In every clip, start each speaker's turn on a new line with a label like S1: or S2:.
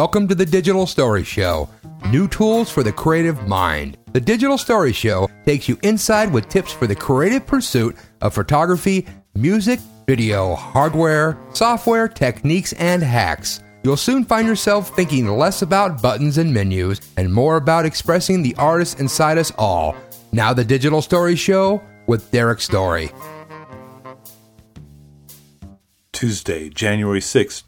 S1: Welcome to the Digital Story Show. New tools for the creative mind. The Digital Story Show takes you inside with tips for the creative pursuit of photography, music, video, hardware, software, techniques, and hacks. You'll soon find yourself thinking less about buttons and menus and more about expressing the artist inside us all. Now the Digital Story Show with Derek Story.
S2: Tuesday, January 6,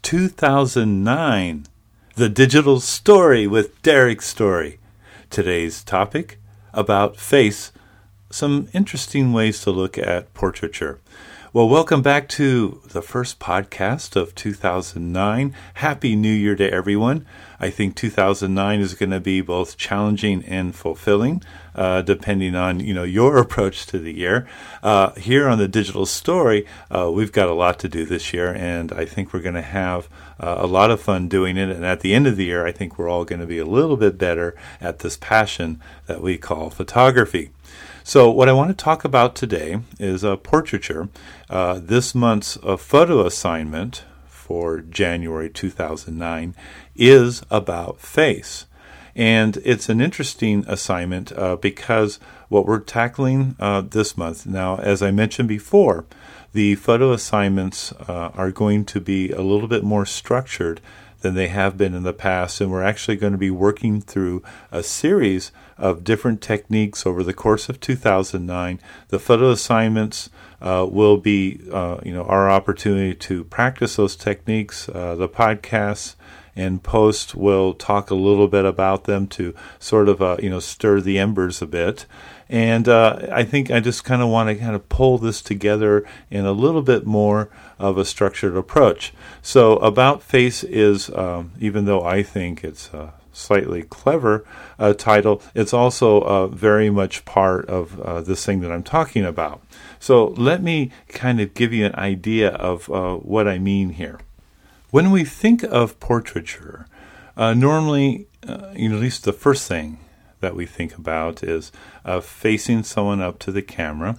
S2: 2009. The Digital Story with Derek Story. Today's topic, about face, some interesting ways to look at portraiture. Well, welcome back to the first podcast of 2009. Happy New Year to everyone. I think 2009 is going to be both challenging and fulfilling, depending on your approach to the year. Here on the Digital Story, we've got a lot to do this year, and I think we're going to have a lot of fun doing it. And at the end of the year, I think we're all going to be a little bit better at this passion that we call photography. So what I want to talk about today is portraiture. This month's photo assignment for January 2009 is about face. And it's an interesting assignment because what we're tackling this month, now as I mentioned before, the photo assignments are going to be a little bit more structured than they have been in the past, and we're actually going to be working through a series of different techniques over the course of 2009. The photo assignments will be, our opportunity to practice those techniques. The podcasts and post will talk a little bit about them to sort of, stir the embers a bit. And I think I just kind of want to pull this together in a little bit more of a structured approach. So About Face is, even though I think it's a slightly clever title, it's also very much part of this thing that I'm talking about. So let me kind of give you an idea of what I mean here. When we think of portraiture, normally, at least the first thing that we think about is facing someone up to the camera,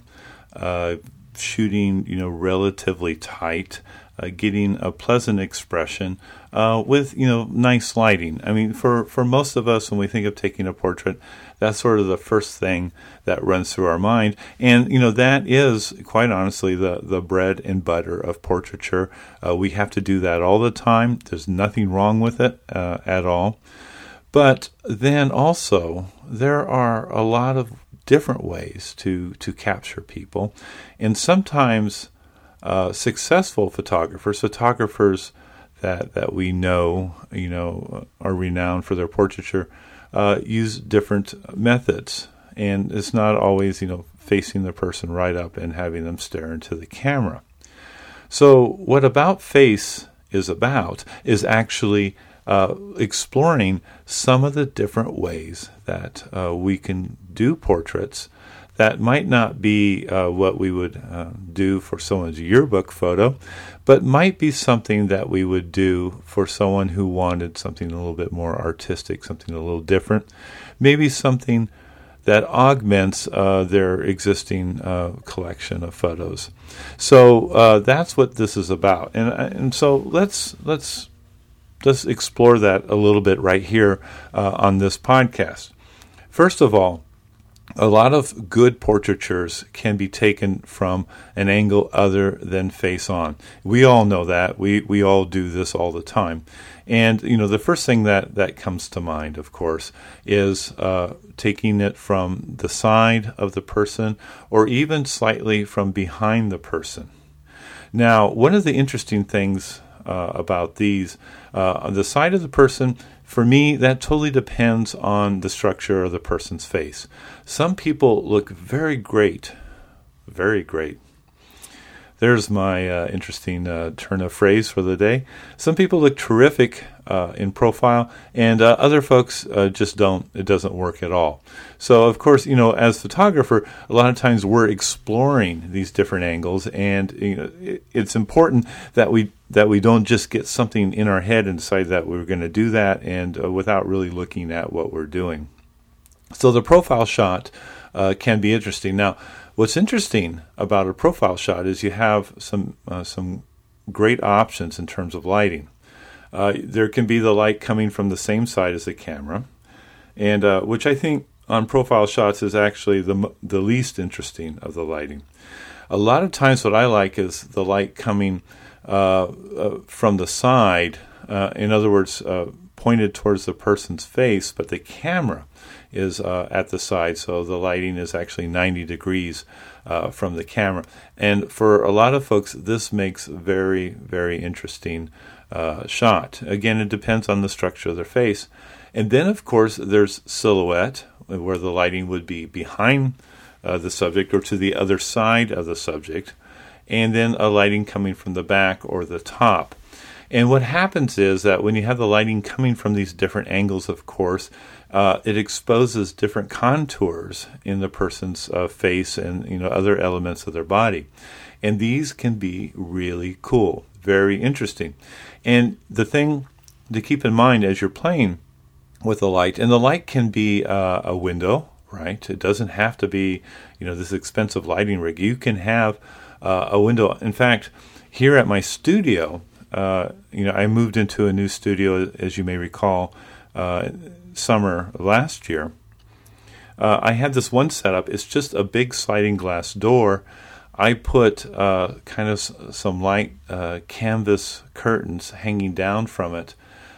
S2: shooting, relatively tight, getting a pleasant expression with, nice lighting. I mean, for most of us, when we think of taking a portrait, that's sort of the first thing that runs through our mind. And, that is, quite honestly, the bread and butter of portraiture. We have to do that all the time. There's nothing wrong with it at all. But then also, there are a lot of different ways to capture people. And sometimes successful photographers that we know, are renowned for their portraiture, use different methods. And it's not always, facing the person right up and having them stare into the camera. So what About Face is about is actually exploring some of the different ways that we can do portraits that might not be what we would do for someone's yearbook photo, but might be something that we would do for someone who wanted something a little bit more artistic, something a little different, maybe something that augments their existing collection of photos. So that's what this is about, and so let's explore that a little bit right here on this podcast. First of all, a lot of good portraitures can be taken from an angle other than face on. We all know that. We all do this all the time. And, the first thing that comes to mind, of course, is taking it from the side of the person or even slightly from behind the person. Now, one of the interesting things about these, on the side of the person, for me, that totally depends on the structure of the person's face. Some people look very great, very great. There's my interesting turn of phrase for the day. Some people look terrific in profile, and other folks just don't. It doesn't work at all. So, of course, as a photographer, a lot of times we're exploring these different angles, and it's important that we don't just get something in our head and decide that we're going to do that, and without really looking at what we're doing. So the profile shot can be interesting. Now, what's interesting about a profile shot is you have some great options in terms of lighting. There can be the light coming from the same side as the camera, and which I think on profile shots is actually the least interesting of the lighting. A lot of times what I like is the light coming from the side, in other words, pointed towards the person's face, but the camera is at the side, so the lighting is actually 90 degrees from the camera. And for a lot of folks, this makes very, very interesting shot. Again, it depends on the structure of their face. And then, of course, there's silhouette, where the lighting would be behind the subject or to the other side of the subject, and then a lighting coming from the back or the top. And what happens is that when you have the lighting coming from these different angles, of course, it exposes different contours in the person's face and other elements of their body. And these can be really cool, very interesting. And the thing to keep in mind as you're playing with the light, and the light can be a window, right? It doesn't have to be, this expensive lighting rig. You can have a window. In fact, here at my studio, I moved into a new studio, as you may recall, summer of last year. I had this one setup. It's just a big sliding glass door. I put kind of some light canvas curtains hanging down from it.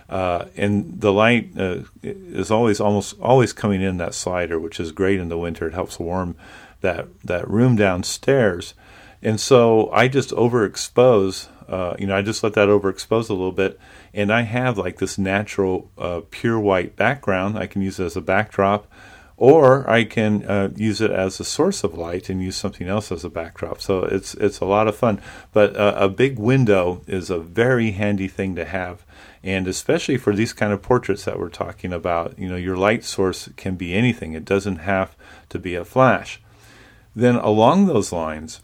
S2: And the light is almost always coming in that slider, which is great in the winter. It helps warm that room downstairs. And so I just overexpose, I just let that overexpose a little bit. And I have like this natural pure white background. I can use it as a backdrop, or I can use it as a source of light and use something else as a backdrop. So it's a lot of fun. But a big window is a very handy thing to have. And especially for these kind of portraits that we're talking about, your light source can be anything. It doesn't have to be a flash. Then along those lines,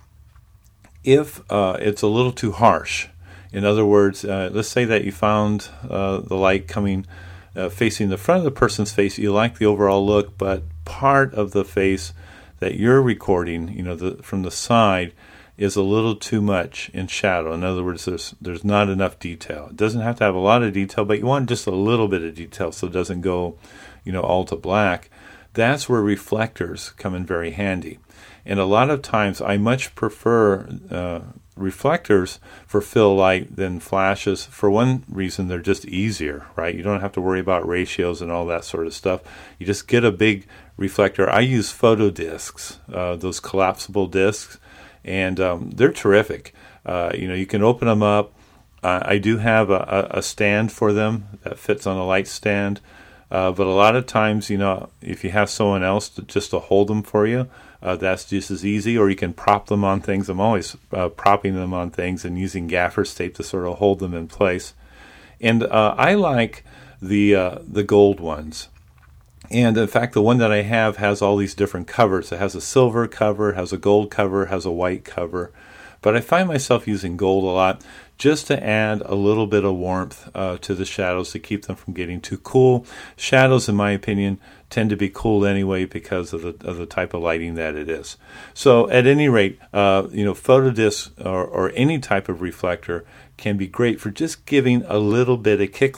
S2: if it's a little too harsh, in other words, let's say that you found the light coming facing the front of the person's face, you like the overall look, but part of the face that you're recording, from the side, is a little too much in shadow. In other words, there's not enough detail. It doesn't have to have a lot of detail, but you want just a little bit of detail so it doesn't go, all to black. That's where reflectors come in very handy. And a lot of times I much prefer reflectors for fill light than flashes. For one reason, they're just easier, right? You don't have to worry about ratios and all that sort of stuff. You just get a big reflector. I use photo discs, those collapsible discs, and they're terrific. You can open them up. I do have a stand for them that fits on a light stand. But a lot of times, if you have someone else to hold them for you, that's just as easy. Or you can prop them on things. I'm always propping them on things and using gaffer's tape to sort of hold them in place. And I like the gold ones. And in fact, the one that I have has all these different covers. It has a silver cover, has a gold cover, has a white cover. But I find myself using gold a lot just to add a little bit of warmth to the shadows to keep them from getting too cool. Shadows, in my opinion, tend to be cool anyway because of the type of lighting that it is. So at any rate, photo discs or any type of reflector can be great for just giving a little bit of kick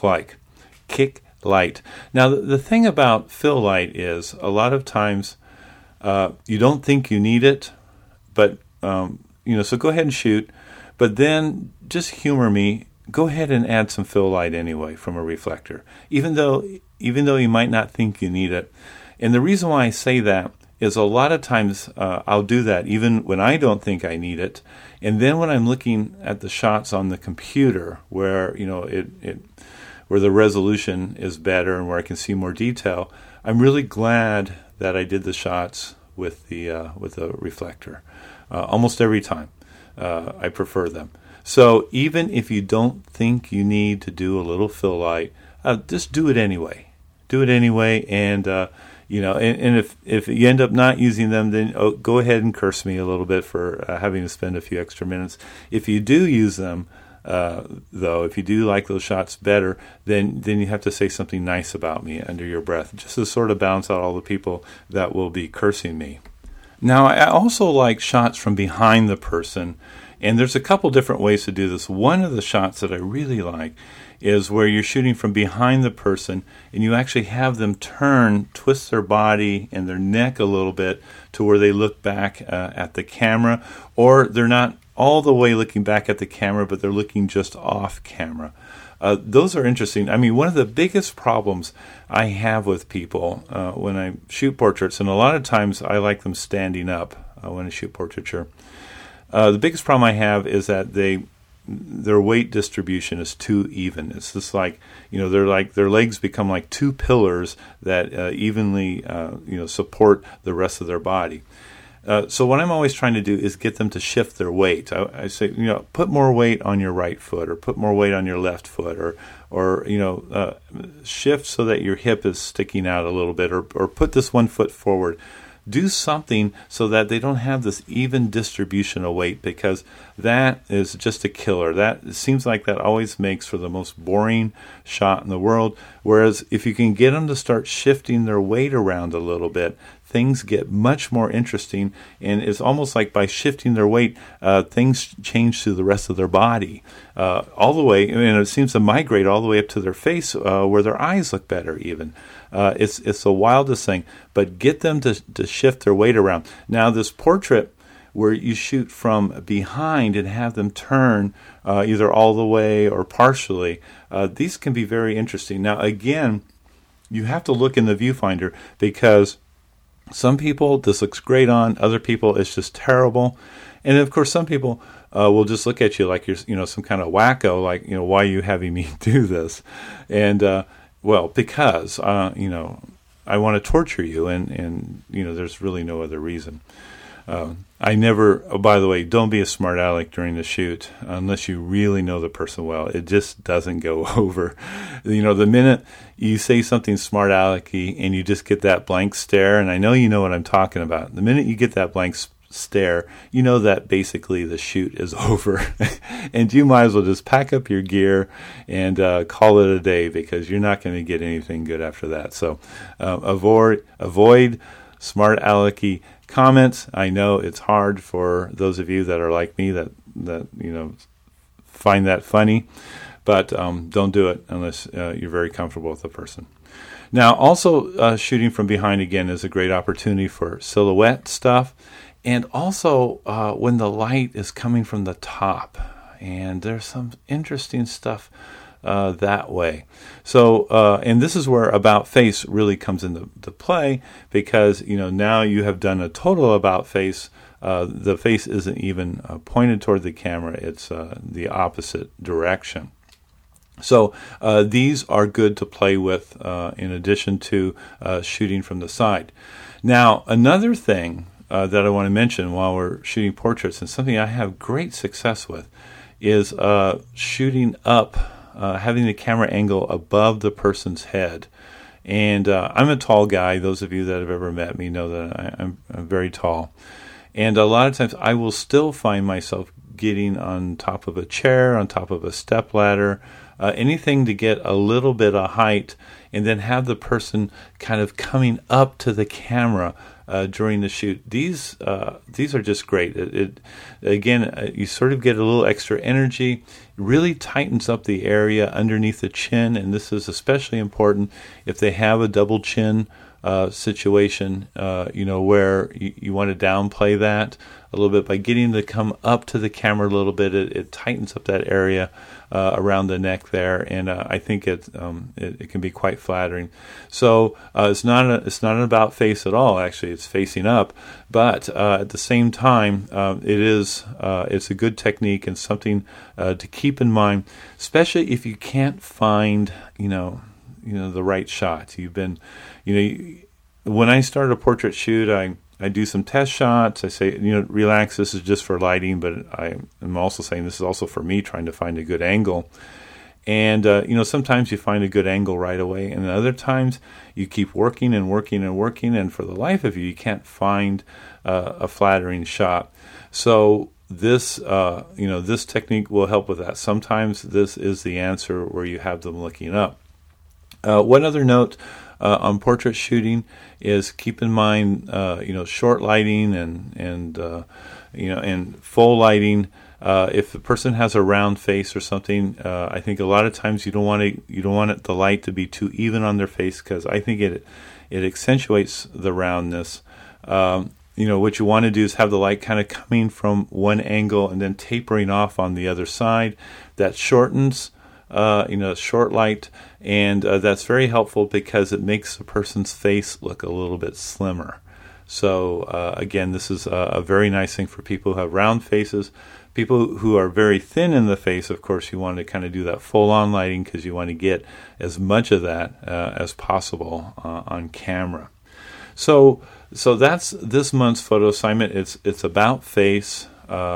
S2: light. Now, the thing about fill light is a lot of times you don't think you need it, but so go ahead and shoot. But then just humor me. Go ahead and add some fill light anyway from a reflector, even though you might not think you need it. And the reason why I say that is a lot of times I'll do that even when I don't think I need it. And then when I'm looking at the shots on the computer where where the resolution is better and where I can see more detail, I'm really glad that I did the shots with the reflector. Almost every time. I prefer them. So even if you don't think you need to do a little fill light, just do it anyway. Do it anyway, and and if you end up not using them, then go ahead and curse me a little bit for having to spend a few extra minutes. If you do use them, though, if you do like those shots better, then you have to say something nice about me under your breath, just to sort of balance out all the people that will be cursing me. Now, I also like shots from behind the person. And there's a couple different ways to do this. One of the shots that I really like is where you're shooting from behind the person and you actually have them twist their body and their neck a little bit to where they look back at the camera, or they're not all the way looking back at the camera, but they're looking just off camera. Those are interesting. I mean, one of the biggest problems I have with people when I shoot portraits, and a lot of times I like them standing up when I shoot portraiture. The biggest problem I have is that their weight distribution is too even. It's just like, their legs become like two pillars that evenly support the rest of their body. So what I'm always trying to do is get them to shift their weight. I say, put more weight on your right foot, or put more weight on your left foot, or shift so that your hip is sticking out a little bit, or put this one foot forward. Do something so that they don't have this even distribution of weight, because that is just a killer. It seems like that always makes for the most boring shot in the world. Whereas if you can get them to start shifting their weight around a little bit, things get much more interesting, and it's almost like by shifting their weight, things change to the rest of their body, all the way, and it seems to migrate all the way up to their face, where their eyes look better even. It's the wildest thing, but get them to shift their weight around. Now, this portrait where you shoot from behind and have them turn either all the way or partially, these can be very interesting. Now, again, you have to look in the viewfinder, because some people, this looks great on. Other people, it's just terrible. And, of course, some people will just look at you like you're, some kind of wacko, like, why are you having me do this? And, because, I want to torture you, and there's really no other reason. I never, by the way, don't be a smart aleck during the shoot unless you really know the person well. It just doesn't go over. The minute you say something smart alecky and you just get that blank stare, and I know you know what I'm talking about. The minute you get that blank stare, you know that basically the shoot is over. And you might as well just pack up your gear and call it a day, because you're not going to get anything good after that. So avoid smart alecky comments. I know it's hard for those of you that are like me that find that funny, but don't do it unless you're very comfortable with the person. Now, also shooting from behind again is a great opportunity for silhouette stuff, and also when the light is coming from the top, and there's some interesting stuff that way. So, and this is where about face really comes into play, because, now you have done a total about face. The face isn't even pointed toward the camera. It's the opposite direction. So these are good to play with in addition to shooting from the side. Now, another thing that I want to mention while we're shooting portraits, and something I have great success with, is shooting up, having the camera angle above the person's head. And I'm a tall guy. Those of you that have ever met me know that I'm very tall. And a lot of times I will still find myself getting on top of a chair, on top of a stepladder, anything to get a little bit of height, and then have the person kind of coming up to the camera during the shoot. These are just great. You sort of get a little extra energy. It really tightens up the area underneath the chin, and this is especially important if they have a double chin situation, where you want to downplay that a little bit by getting to come up to the camera a little bit. It tightens up that area around the neck there, and I think it can be quite flattering. So it's not an about face at all. Actually, it's facing up, but at the same time, it's a good technique and something to keep in mind, especially if you can't find the right shot. You've been, when I start a portrait shoot, I do some test shots. I say, relax, this is just for lighting, but I'm also saying this is also for me trying to find a good angle. And, sometimes you find a good angle right away, and other times you keep working and working and working, and for the life of you can't find a flattering shot. So this technique will help with that. Sometimes this is the answer where you have them looking up. One other note on portrait shooting is keep in mind, short lighting and full lighting If the person has a round face or something, I think a lot of times you don't want the light to be too even on their face, because I think it accentuates the roundness. What you want to do is have the light kind of coming from one angle and then tapering off on the other side. That shortens, short light, and that's very helpful because it makes the person's face look a little bit slimmer. So again, this is a very nice thing for people who have round faces. People who are very thin in the face, of course, you want to kind of do that full-on lighting because you want to get as much of that as possible on camera. So that's this month's photo assignment. It's about face.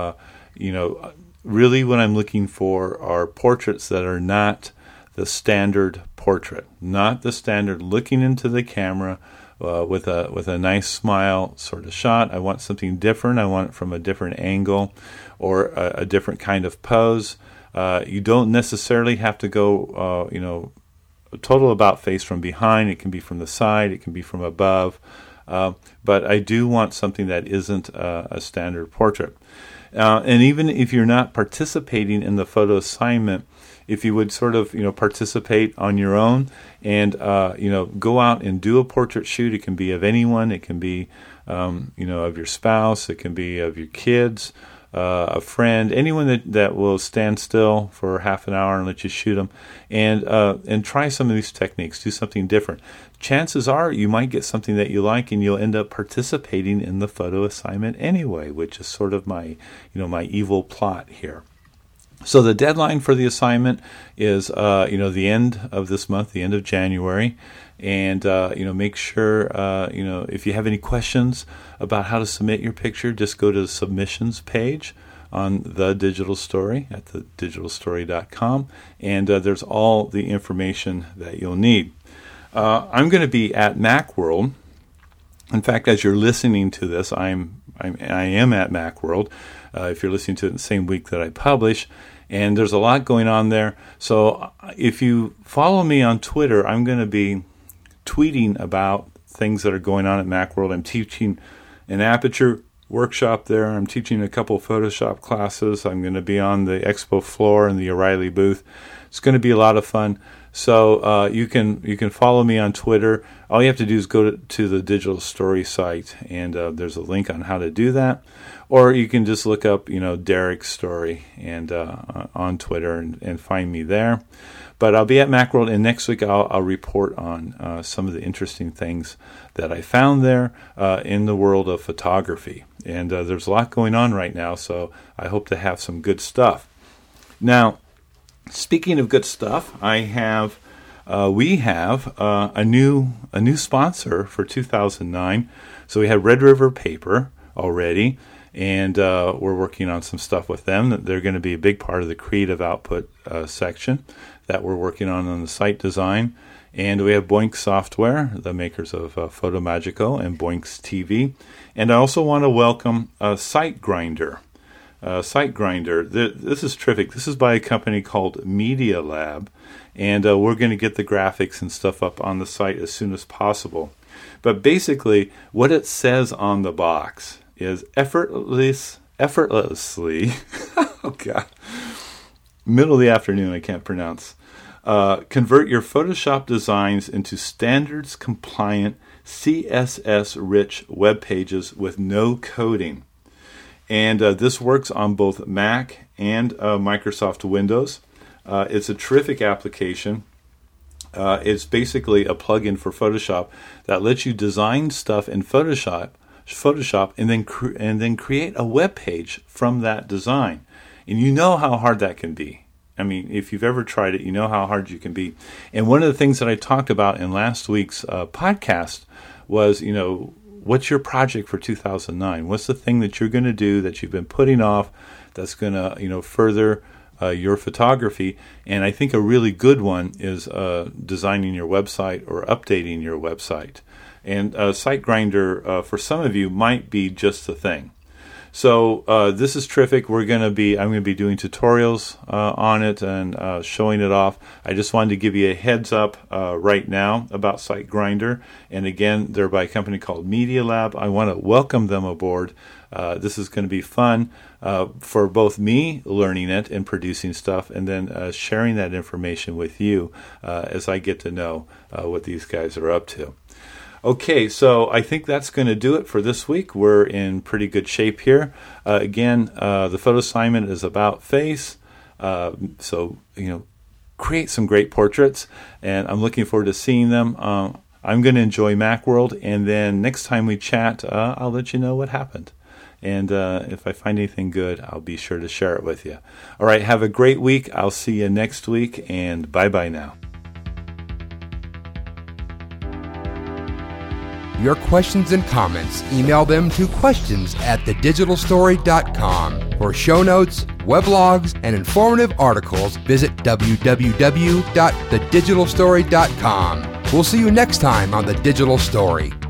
S2: Really what I'm looking for are portraits that are not the standard portrait, not the standard looking into the camera with a nice smile sort of shot. I want something different. I want it from a different angle or a different kind of pose. You don't necessarily have to go, total about face from behind. It can be from the side. It can be from above. But I do want something that isn't a standard portrait. And even if you're not participating in the photo assignment, if you would sort of, participate on your own and, go out and do a portrait shoot. It can be of anyone. It can be, of your spouse. It can be of your kids, a friend, anyone that will stand still for half an hour and let you shoot them, and try some of these techniques. Do something different. Chances are you might get something that you like, and you'll end up participating in the photo assignment anyway, which is sort of my evil plot here. So the deadline for the assignment is, the end of this month, the end of January. And, make sure, if you have any questions about how to submit your picture, just go to the submissions page on The Digital Story at thedigitalstory.com. And there's all the information that you'll need. I'm going to be at Macworld. In fact, as you're listening to this, I am at Macworld. If you're listening to it in the same week that I publish, and there's a lot going on there. So if you follow me on Twitter, I'm going to be tweeting about things that are going on at Macworld. I'm teaching an Aperture workshop there. I'm teaching a couple Photoshop classes. I'm going to be on the expo floor in the O'Reilly booth. It's going to be a lot of fun. So you can follow me on Twitter. All you have to do is go to the Digital Story site, and there's a link on how to do that. Or you can just look up, Derek Story and on Twitter and find me there. But I'll be at Macworld, and next week I'll report on some of the interesting things that I found there in the world of photography. And there's a lot going on right now, so I hope to have some good stuff. Now, speaking of good stuff, we have a new sponsor for 2009. So we had Red River Paper already, and we're working on some stuff with them. They're going to be a big part of the creative output section that we're working on the site design. And we have Boinx Software, the makers of Photomagico and Boinx TV. And I also want to welcome SiteGrinder. SiteGrinder, this is terrific. This is by a company called Media Lab, and we're going to get the graphics and stuff up on the site as soon as possible. But basically, what it says on the box is effortlessly, oh God, middle of the afternoon, I can't pronounce, convert your Photoshop designs into standards-compliant, CSS-rich web pages with no coding. And this works on both Mac and Microsoft Windows. It's a terrific application. It's basically a plugin for Photoshop that lets you design stuff in Photoshop, and then create a web page from that design. And you know how hard that can be. I mean, if you've ever tried it, you know how hard you can be. And one of the things that I talked about in last week's podcast was, what's your project for 2009? What's the thing that you're going to do that you've been putting off that's going to, further your photography? And I think a really good one is designing your website or updating your website. And SiteGrinder, for some of you, might be just the thing. So this is terrific. I'm going to be doing tutorials on it and showing it off. I just wanted to give you a heads up right now about SiteGrinder. And again, they're by a company called Media Lab. I want to welcome them aboard. This is going to be fun for both me learning it and producing stuff, and then sharing that information with you as I get to know what these guys are up to. Okay, so I think that's going to do it for this week. We're in pretty good shape here. Again, the photo assignment is about face. So, create some great portraits, and I'm looking forward to seeing them. I'm going to enjoy Macworld, and then next time we chat, I'll let you know what happened. And if I find anything good, I'll be sure to share it with you. All right, have a great week. I'll see you next week, and bye-bye now.
S1: Your questions and comments, email them to questions@thedigitalstory.com. For show notes, weblogs, and informative articles, visit www.thedigitalstory.com. We'll see you next time on The Digital Story.